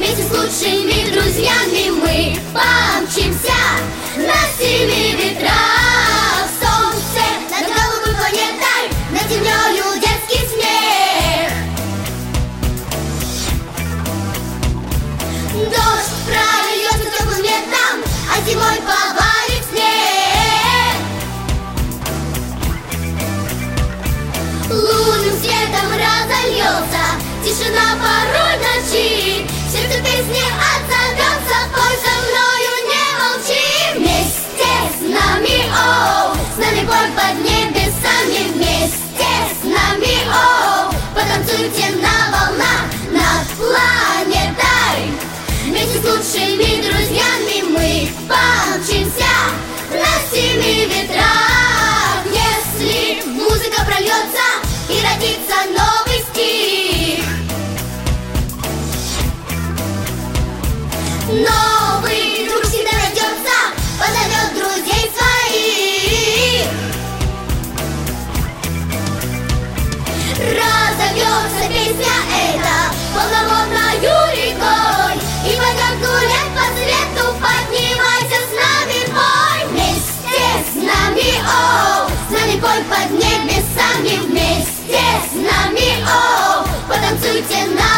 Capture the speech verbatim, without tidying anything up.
Вместе с лучшими друзьями мы помчимся на семи ветрах. Солнце над голубой планетой, над землею детский смех. Дождь прольется теплым летом, а зимой повалит снег. Лунным светом разольется тишина порой ночи. Сердце песни отзовется, пой со мною, не молчи. Вместе с нами, оу, с нами пой под небесами. Вместе с нами, оу, потанцуйте на волнах над планетой. Вместе с лучшими друзьями мы помчимся на семи ветрах. Если музыка прольется и родится новый стих, новый друг всегда найдется, позовет друзей своих. Разовьется песня эта полноводною рекой, и пойдем гулять по свету, поднимайся с нами, пой. Вместе с нами, оу, с нами пой под небесами. Вместе с нами, оу, потанцуйте на